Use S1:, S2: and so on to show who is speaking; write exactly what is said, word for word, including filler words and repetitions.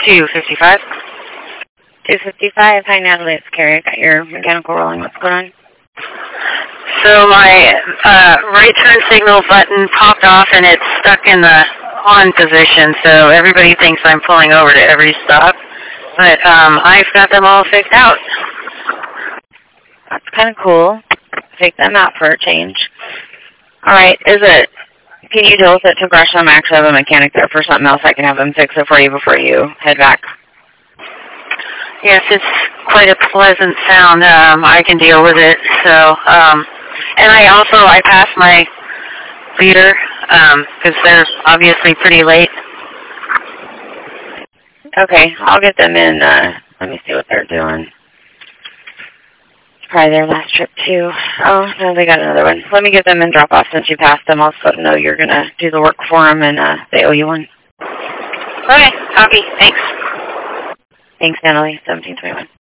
S1: two fifty-five.
S2: two fifty-five. Hi, Natalie. It's Carrie. I got your mechanical rolling. What's going on?
S1: So my uh, right turn signal button popped off and it's stuck in the on position, so everybody thinks I'm pulling over to every stop. But um, I've got them all fixed out.
S2: That's kind of cool. Take them out for a change. All right. Is it, can you deal with it to Gresham? I actually have a mechanic there for something else. I can have them fix it for you before you head back.
S1: Yes, it's quite a pleasant sound. Um, I can deal with it. So, um, and I also, I passed my leader because um, they're obviously pretty late.
S2: Okay, I'll get them in. Uh, let me see what they're doing. It's probably their last trip, too. Oh, no, they got another one. Let me get them in drop-off since you passed them. I'll just let them know you're going to do the work for them, and uh, they owe you one.
S1: Okay, copy. Thanks.
S2: Thanks, Natalie. seventeen twenty-one.